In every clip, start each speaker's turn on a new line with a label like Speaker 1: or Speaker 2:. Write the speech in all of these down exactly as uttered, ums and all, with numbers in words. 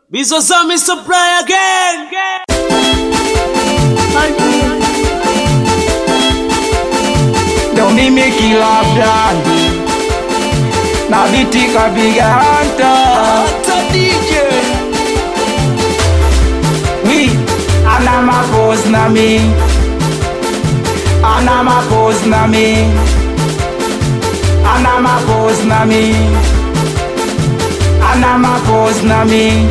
Speaker 1: Bizozami supply again.
Speaker 2: Ndo mimi kila brandi na biti kapiga hanta
Speaker 1: Hata D J
Speaker 2: We ana mapose na mi Ana mapose na mi Ana mapose na mi Ana mapose na mi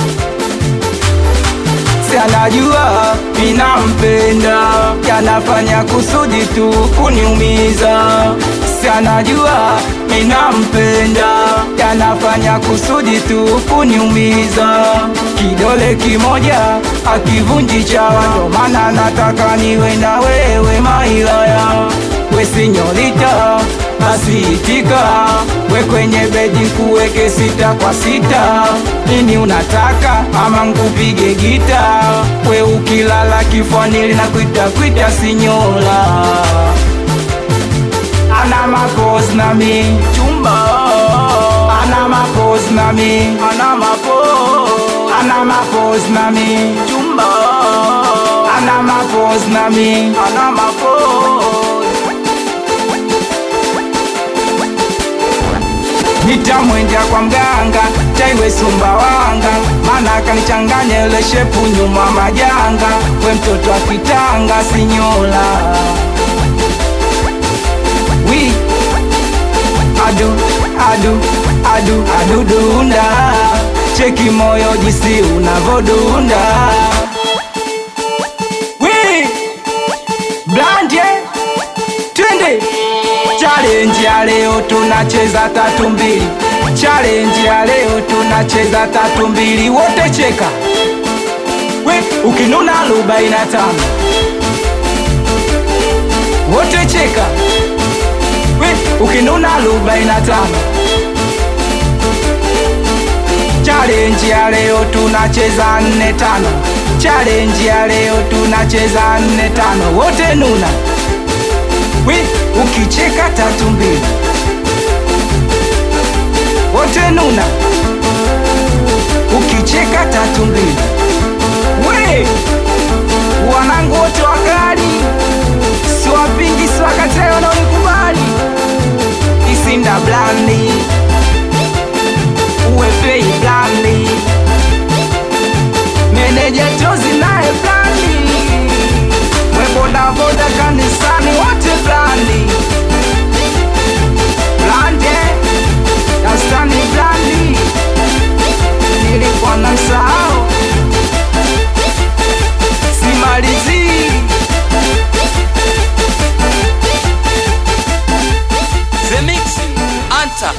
Speaker 2: Si anajua ninampenda, yanafanya kusudi tu kuniumiza. Si anajua ninampenda, yanafanya kusudi tu kuniumiza. Kidole kimoja akivunji chawa, ndo maana nataka niwe na wewe mailaya. We sinyorita, asiitika, we kwenye bedi kuweke sita kwa sita. Nini unataka ama nkupige gita? We ukilala kifuani na kuita kuita sinyola. Ana mapose na mi chumba, ana mapose na mi, ana mapose, ana mapose na mi chumba, ana mapose na mi, ana mapose. Nitamwendea kwa mganga, chaiwe Sumbawanga, mana kanichanganya ile shepu nyuma majanga. We mtoto akitanga sinyola. We adu, adu, adu, adu dunda. Cheki moyo jisi unavodunda. We Blanje, twende challenge ya leo tunacheza tatu mbili. Challenge ya leo tunacheza tatu mbili. Wote cheka. We ukinuna arobaini na tano. Wote cheka. We ukinuna arobaini na tano. Challenge ya leo tunacheza nne tano. Challenge ya leo tunacheza nne tano. Wote nuna. We ukicheka tatu mbili. Wote nuna. Ukicheka tatu mbili. We wanangu wote wakali, siwapingi siwakatae wanaonikubali. Isinda blandi, uwe play blandi, meneja tozi nae blandi, we boda boda kanisani wote blandi. Blandi, nastani blandi, nilikuwa na msahau simalizi.
Speaker 1: The Mixing Anta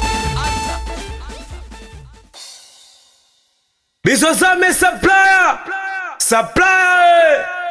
Speaker 1: Bizozami supplier Supplier